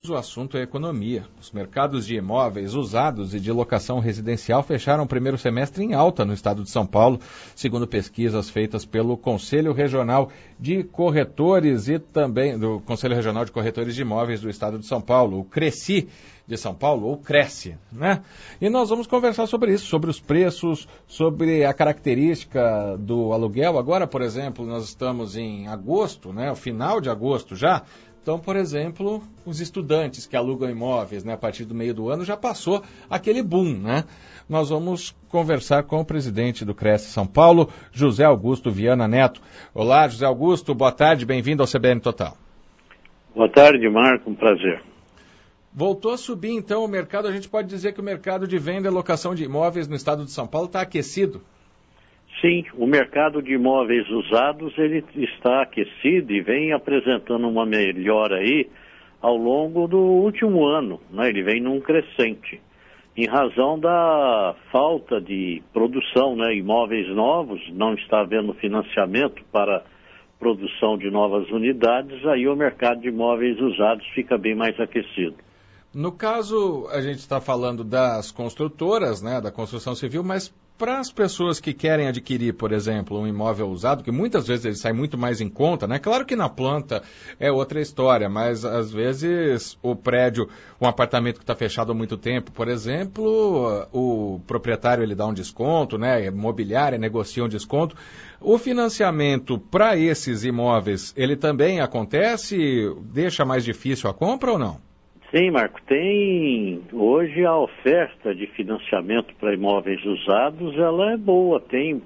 o assunto é economia. Os mercados de imóveis usados e de locação residencial fecharam o primeiro semestre em alta no estado de São Paulo, segundo pesquisas feitas pelo Conselho Regional de Corretores e também do Conselho Regional de Corretores de Imóveis do estado de São Paulo, o Cresci de São Paulo, ou Cresce, né? E nós vamos conversar sobre isso, sobre os preços, sobre a característica do aluguel. Agora, por exemplo, nós estamos em agosto, né? O final de agosto já. Então, por exemplo, os estudantes que alugam imóveis, né, a partir do meio do ano, já passou aquele boom, né? Nós vamos conversar com o presidente do Cresce São Paulo, José Augusto Viana Neto. Olá, José Augusto, boa tarde, bem-vindo ao CBN Total. Boa tarde, Marco, um prazer. Voltou a subir, então, o mercado. A gente pode dizer que o mercado de venda e locação de imóveis no estado de São Paulo está aquecido? Sim, o mercado de imóveis usados ele está aquecido e vem apresentando uma melhora aí ao longo do último ano, né? Ele vem num crescente, em razão da falta de produção, né? Imóveis novos, não está havendo financiamento para produção de novas unidades, aí o mercado de imóveis usados fica bem mais aquecido. No caso, a gente está falando das construtoras, né, da construção civil, mas para as pessoas que querem adquirir, por exemplo, um imóvel usado, que muitas vezes ele sai muito mais em conta, né? Claro que na planta é outra história, mas às vezes o prédio, um apartamento que está fechado há muito tempo, por exemplo, o proprietário ele dá um desconto, né? Imobiliária negocia um desconto. O financiamento para esses imóveis, ele também acontece? Deixa mais difícil a compra ou não? Sim, Marco, tem hoje a oferta de financiamento para imóveis usados, ela é boa, tem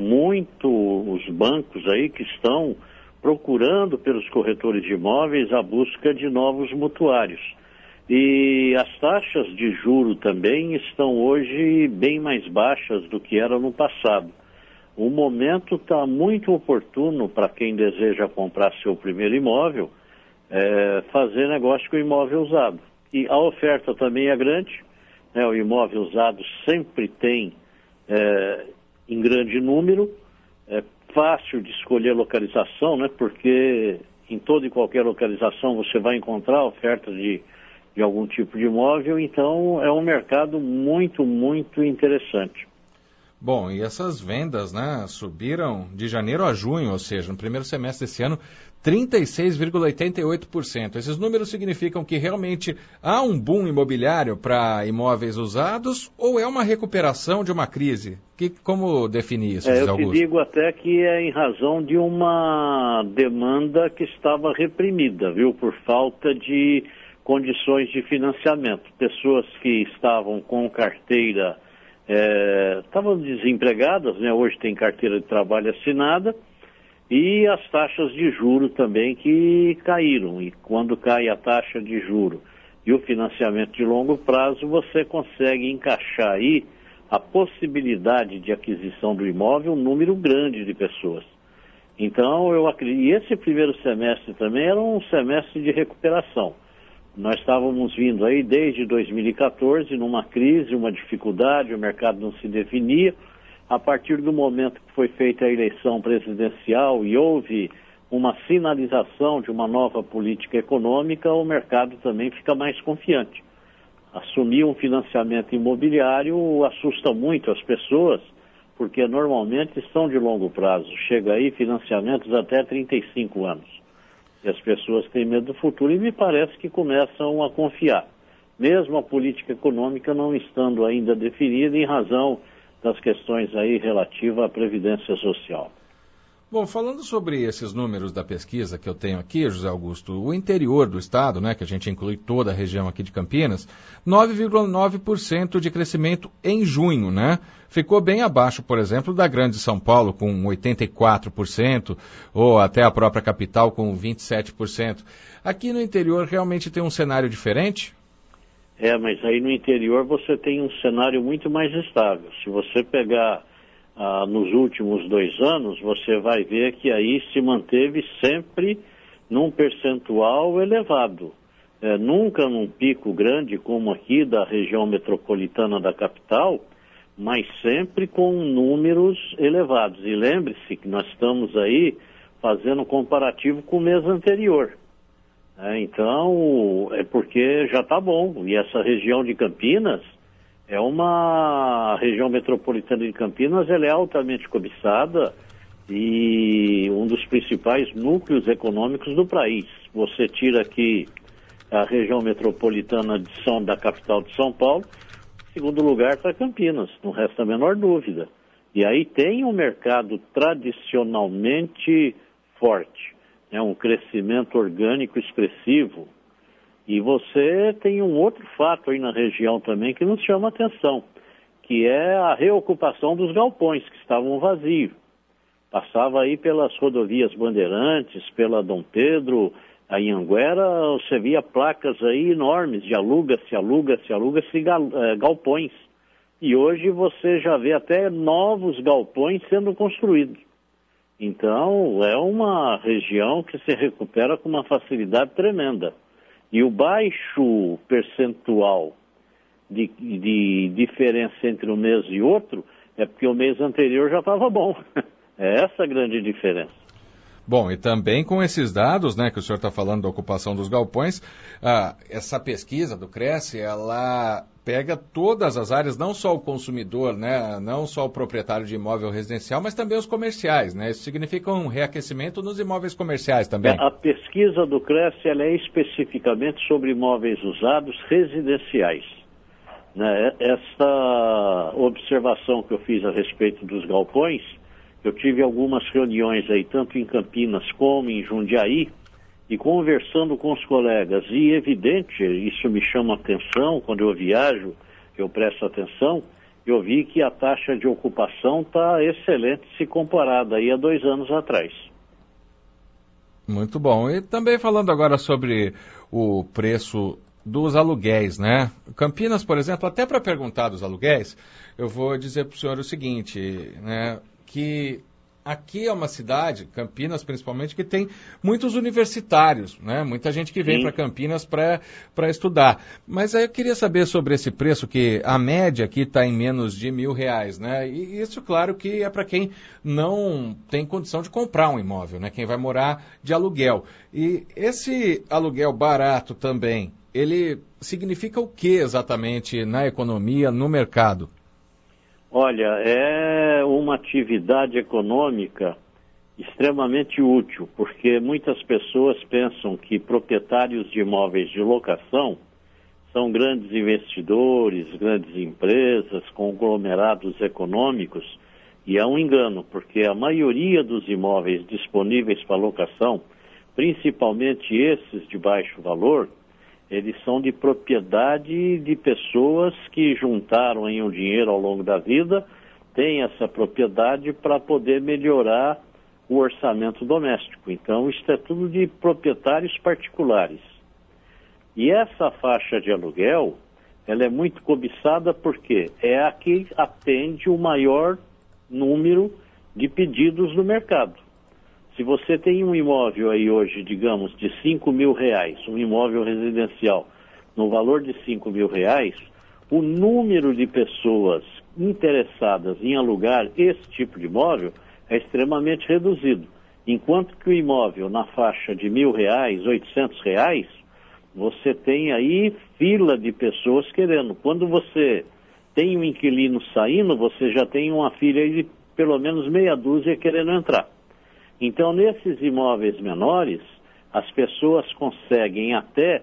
os bancos aí que estão procurando pelos corretores de imóveis a busca de novos mutuários. E as taxas de juro também estão hoje bem mais baixas do que era no passado. O momento está muito oportuno para quem deseja comprar seu primeiro imóvel, fazer negócio com imóvel usado. E a oferta também é grande, né? O imóvel usado sempre tem em grande número, é fácil de escolher localização, né? Porque em toda e qualquer localização você vai encontrar oferta de algum tipo de imóvel, então é um mercado muito, muito interessante. Bom, e essas vendas, né, subiram de janeiro a junho, ou seja, no primeiro semestre desse ano, 36,88%. Esses números significam que realmente há um boom imobiliário para imóveis usados ou é uma recuperação de uma crise? Como definir isso, José Augusto? Eu te digo até que é em razão de uma demanda que estava reprimida, viu, por falta de condições de financiamento. Pessoas que estavam com carteira estavam desempregadas, né? Hoje tem carteira de trabalho assinada, e as taxas de juro também que caíram. E quando cai a taxa de juro e o financiamento de longo prazo, você consegue encaixar aí a possibilidade de aquisição do imóvel, um número grande de pessoas. Então, eu acredito, e esse primeiro semestre também era um semestre de recuperação. Nós estávamos vindo aí desde 2014 numa crise, uma dificuldade, o mercado não se definia. A partir do momento que foi feita a eleição presidencial e houve uma sinalização de uma nova política econômica, o mercado também fica mais confiante. Assumir um financiamento imobiliário assusta muito as pessoas, porque normalmente são de longo prazo. Chega aí financiamentos até 35 anos. E as pessoas têm medo do futuro e me parece que começam a confiar. Mesmo a política econômica não estando ainda definida em razão das questões aí relativas à Previdência Social. Bom, falando sobre esses números da pesquisa que eu tenho aqui, José Augusto, o interior do estado, né, que a gente inclui toda a região aqui de Campinas, 9,9% de crescimento em junho, né? Ficou bem abaixo, por exemplo, da Grande São Paulo, com 84%, ou até a própria capital, com 27%. Aqui no interior realmente tem um cenário diferente? Mas aí no interior você tem um cenário muito mais estável. Se você pegar nos últimos 2 anos, você vai ver que aí se manteve sempre num percentual elevado. Nunca num pico grande como aqui da região metropolitana da capital, mas sempre com números elevados. E lembre-se que nós estamos aí fazendo um comparativo com o mês anterior. Então, é porque já está bom. E essa região de Campinas é uma região metropolitana de Campinas, ela é altamente cobiçada e um dos principais núcleos econômicos do país. Você tira aqui a região metropolitana da capital de São Paulo, em segundo lugar está Campinas, não resta a menor dúvida. E aí tem um mercado tradicionalmente forte, um crescimento orgânico expressivo. E você tem um outro fato aí na região também que nos chama a atenção, que é a reocupação dos galpões que estavam vazios. Passava aí pelas rodovias Bandeirantes, pela Dom Pedro, a Anhanguera, você via placas aí enormes de aluga-se galpões. E hoje você já vê até novos galpões sendo construídos. Então, é uma região que se recupera com uma facilidade tremenda. E o baixo percentual de diferença entre um mês e outro é porque o mês anterior já estava bom. É essa a grande diferença. Bom, e também com esses dados, né, que o senhor está falando da ocupação dos galpões, essa pesquisa do Cresce, ela pega todas as áreas, não só o consumidor, né, não só o proprietário de imóvel residencial, mas também os comerciais, né? Isso significa um reaquecimento nos imóveis comerciais também. A pesquisa do Cresce, ela é especificamente sobre imóveis usados residenciais. Né? Essa observação que eu fiz a respeito dos galpões, eu tive algumas reuniões aí, tanto em Campinas como em Jundiaí, e conversando com os colegas, e evidente, isso me chama atenção, quando eu viajo, eu presto atenção, eu vi que a taxa de ocupação está excelente se comparada aí a 2 anos atrás. Muito bom. E também falando agora sobre o preço dos aluguéis, né? Campinas, por exemplo, até para perguntar dos aluguéis, eu vou dizer para o senhor o seguinte, né? Que aqui é uma cidade, Campinas principalmente, que tem muitos universitários, né? Muita gente que vem para Campinas para estudar. Mas aí eu queria saber sobre esse preço, que a média aqui está em menos de R$1.000, né? E isso, claro, que é para quem não tem condição de comprar um imóvel, né? Quem vai morar de aluguel. E esse aluguel barato também, ele significa o que exatamente na economia, no mercado? Olha, é uma atividade econômica extremamente útil, porque muitas pessoas pensam que proprietários de imóveis de locação são grandes investidores, grandes empresas, conglomerados econômicos, e é um engano, porque a maioria dos imóveis disponíveis para locação, principalmente esses de baixo valor, eles são de propriedade de pessoas que juntaram aí um dinheiro ao longo da vida, têm essa propriedade para poder melhorar o orçamento doméstico. Então, isso é tudo de proprietários particulares. E essa faixa de aluguel, ela é muito cobiçada porque é a que atende o maior número de pedidos no mercado. Se você tem um imóvel aí hoje, digamos, de R$5.000, um imóvel residencial, no valor de R$5.000, o número de pessoas interessadas em alugar esse tipo de imóvel é extremamente reduzido. Enquanto que o imóvel na faixa de R$1.000, R$800, você tem aí fila de pessoas querendo. Quando você tem um inquilino saindo, você já tem uma fila aí de pelo menos meia dúzia querendo entrar. Então, nesses imóveis menores, as pessoas conseguem até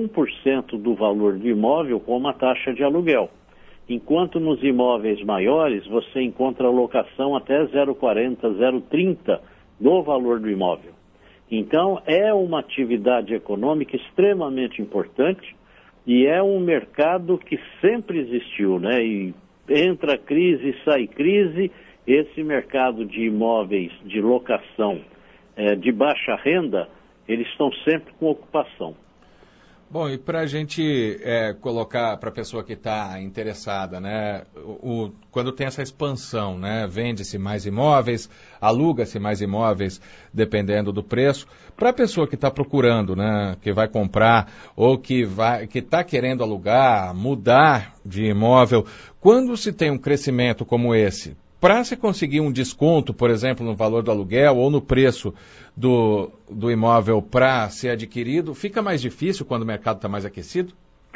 1% do valor do imóvel com uma taxa de aluguel. Enquanto nos imóveis maiores, você encontra locação até 0,40, 0,30 do valor do imóvel. Então, é uma atividade econômica extremamente importante e é um mercado que sempre existiu, né? E entra crise, sai crise. Esse mercado de imóveis de locação de baixa renda, eles estão sempre com ocupação. Bom, e para a gente colocar para a pessoa que está interessada, né, quando tem essa expansão, né, vende-se mais imóveis, aluga-se mais imóveis, dependendo do preço, para a pessoa que está procurando, né, que vai comprar ou que está querendo alugar, mudar de imóvel, quando se tem um crescimento como esse, para se conseguir um desconto, por exemplo, no valor do aluguel ou no preço do imóvel para ser adquirido, fica mais difícil quando o mercado está mais aquecido?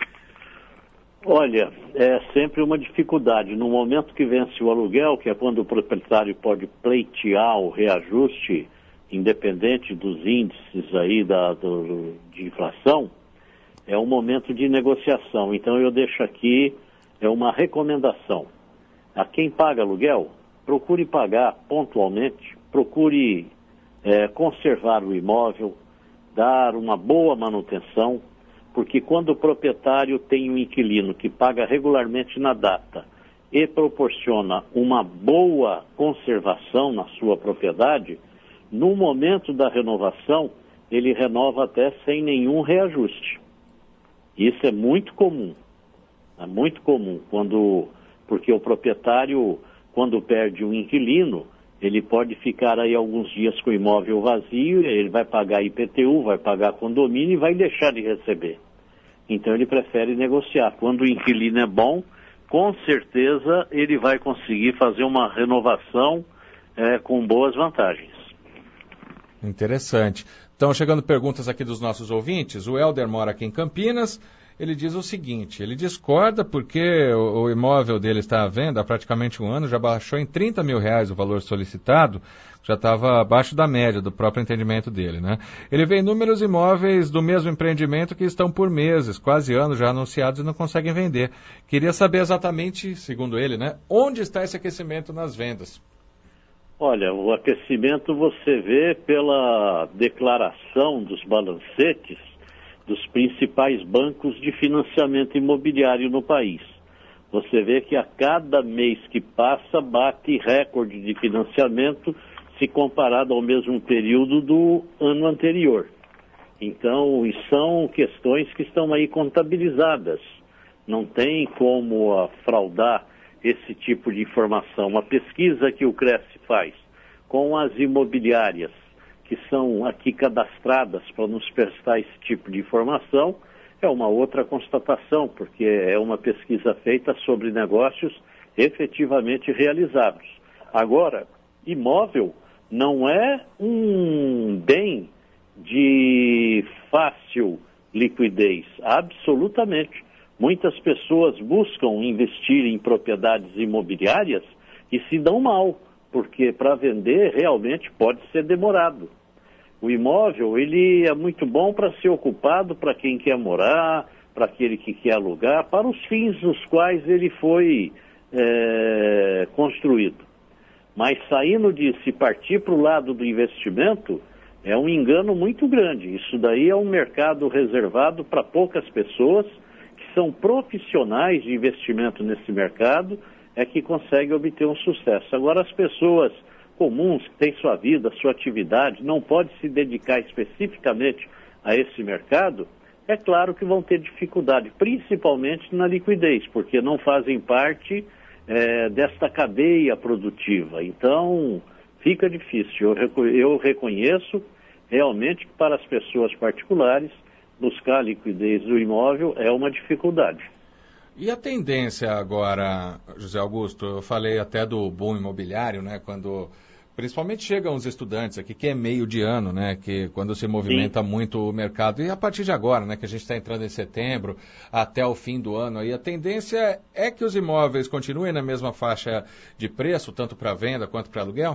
Olha, é sempre uma dificuldade. No momento que vence o aluguel, que é quando o proprietário pode pleitear o reajuste, independente dos índices aí de inflação, é um momento de negociação. Então eu deixo aqui uma recomendação. A quem paga aluguel, procure pagar pontualmente, procure conservar o imóvel, dar uma boa manutenção, porque quando o proprietário tem um inquilino que paga regularmente na data e proporciona uma boa conservação na sua propriedade, no momento da renovação, ele renova até sem nenhum reajuste. Isso é muito comum. É muito comum, porque o proprietário, quando perde um inquilino, ele pode ficar aí alguns dias com o imóvel vazio, ele vai pagar IPTU, vai pagar condomínio e vai deixar de receber. Então ele prefere negociar. Quando o inquilino é bom, com certeza ele vai conseguir fazer uma renovação com boas vantagens. Interessante. Então, chegando perguntas aqui dos nossos ouvintes, o Helder mora aqui em Campinas. Ele diz o seguinte, ele discorda porque o imóvel dele está à venda há praticamente um ano, já baixou em R$30 mil o valor solicitado, já estava abaixo da média do próprio entendimento dele, né? Ele vê inúmeros imóveis do mesmo empreendimento que estão por meses, quase anos já anunciados e não conseguem vender. Queria saber exatamente, segundo ele, né, onde está esse aquecimento nas vendas? Olha, o aquecimento você vê pela declaração dos balancetes dos principais bancos de financiamento imobiliário no país. Você vê que a cada mês que passa bate recorde de financiamento se comparado ao mesmo período do ano anterior. Então, são questões que estão aí contabilizadas. Não tem como fraudar esse tipo de informação. Uma pesquisa que o Cresce faz com as imobiliárias que são aqui cadastradas para nos prestar esse tipo de informação, é uma outra constatação, porque é uma pesquisa feita sobre negócios efetivamente realizados. Agora, imóvel não é um bem de fácil liquidez, absolutamente. Muitas pessoas buscam investir em propriedades imobiliárias e se dão mal, porque para vender realmente pode ser demorado. O imóvel, ele é muito bom para ser ocupado para quem quer morar, para aquele que quer alugar, para os fins dos quais ele foi construído. Mas saindo de se partir para o lado do investimento, é um engano muito grande. Isso daí é um mercado reservado para poucas pessoas que são profissionais de investimento nesse mercado, é que conseguem obter um sucesso. Agora, as pessoas comuns que têm sua vida, sua atividade, não podem se dedicar especificamente a esse mercado, é claro que vão ter dificuldade, principalmente na liquidez, porque não fazem parte desta cadeia produtiva. Então, fica difícil. Eu reconheço realmente que para as pessoas particulares, buscar a liquidez do imóvel é uma dificuldade. E a tendência agora, José Augusto, eu falei até do boom imobiliário, né, quando principalmente chegam os estudantes aqui, que é meio de ano, né, que quando se movimenta muito o mercado, e a partir de agora, né, que a gente está entrando em setembro, até o fim do ano, aí a tendência é que os imóveis continuem na mesma faixa de preço, tanto para venda quanto para aluguel?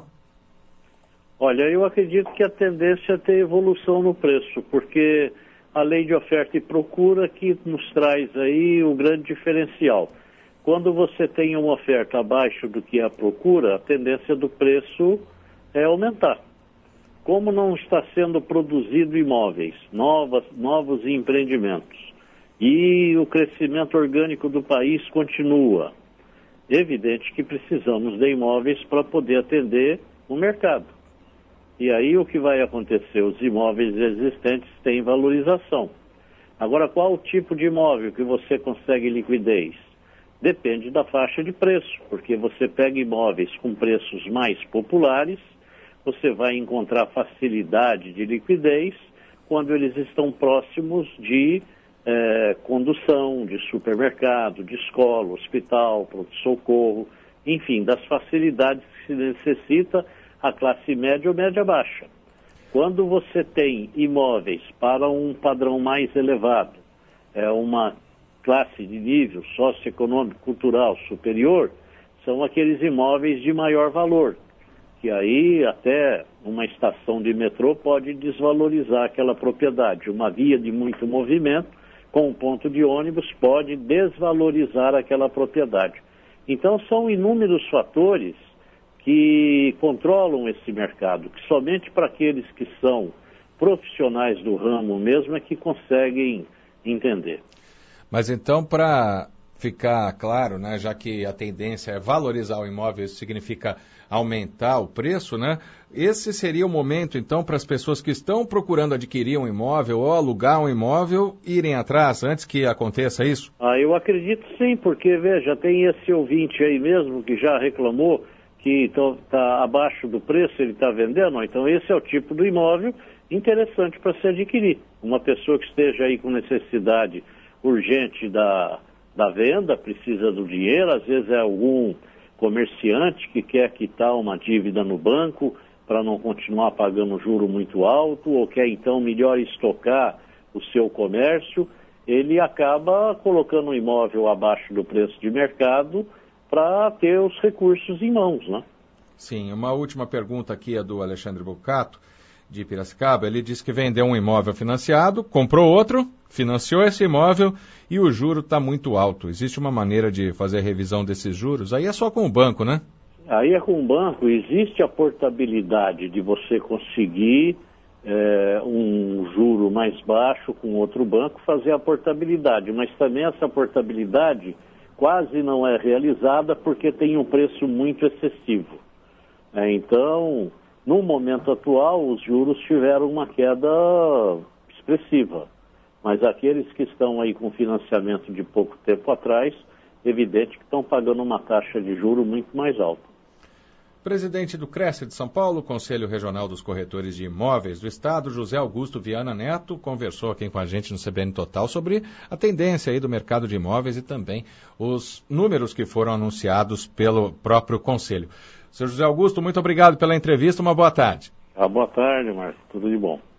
Olha, eu acredito que a tendência é ter evolução no preço, porque a lei de oferta e procura que nos traz aí o grande diferencial. Quando você tem uma oferta abaixo do que a procura, a tendência do preço é aumentar. Como não está sendo produzido imóveis, novos empreendimentos, e o crescimento orgânico do país continua, é evidente que precisamos de imóveis para poder atender o mercado. E aí o que vai acontecer? Os imóveis existentes têm valorização. Agora, qual o tipo de imóvel que você consegue liquidez? Depende da faixa de preço, porque você pega imóveis com preços mais populares, você vai encontrar facilidade de liquidez quando eles estão próximos de condução, de supermercado, de escola, hospital, pronto-socorro. enfim, das facilidades que se necessita a classe média ou média baixa. Quando você tem imóveis para um padrão mais elevado, uma classe de nível socioeconômico, cultural superior, são aqueles imóveis de maior valor, que aí até uma estação de metrô pode desvalorizar aquela propriedade. Uma via de muito movimento, com um ponto de ônibus, pode desvalorizar aquela propriedade. Então são inúmeros fatores que controlam esse mercado, que somente para aqueles que são profissionais do ramo mesmo é que conseguem entender. Mas então, para ficar claro, né, já que a tendência é valorizar o imóvel, isso significa aumentar o preço, né? Esse seria o momento, então, para as pessoas que estão procurando adquirir um imóvel ou alugar um imóvel, irem atrás antes que aconteça isso? Eu acredito sim, porque, veja, tem esse ouvinte aí mesmo que já reclamou que está abaixo do preço, ele está vendendo, então esse é o tipo do imóvel interessante para se adquirir. Uma pessoa que esteja aí com necessidade urgente da venda, precisa do dinheiro, às vezes é algum comerciante que quer quitar uma dívida no banco para não continuar pagando juro muito alto, ou quer então melhor estocar o seu comércio, ele acaba colocando o imóvel abaixo do preço de mercado para ter os recursos em mãos, né? Sim, uma última pergunta aqui é do Alexandre Bocato, de Piracicaba. Ele disse que vendeu um imóvel financiado, comprou outro, financiou esse imóvel e o juro está muito alto. Existe uma maneira de fazer a revisão desses juros? Aí é só com o banco, né? Aí é com o banco. Existe a portabilidade de você conseguir um juro mais baixo com outro banco, fazer a portabilidade. Mas também essa portabilidade quase não é realizada porque tem um preço muito excessivo. Então, no momento atual, os juros tiveram uma queda expressiva. Mas aqueles que estão aí com financiamento de pouco tempo atrás, evidente que estão pagando uma taxa de juro muito mais alta. Presidente do Cresce de São Paulo, Conselho Regional dos Corretores de Imóveis do Estado, José Augusto Viana Neto, conversou aqui com a gente no CBN Total sobre a tendência aí do mercado de imóveis e também os números que foram anunciados pelo próprio Conselho. Seu José Augusto, muito obrigado pela entrevista, uma boa tarde. Boa tarde, Márcio, tudo de bom.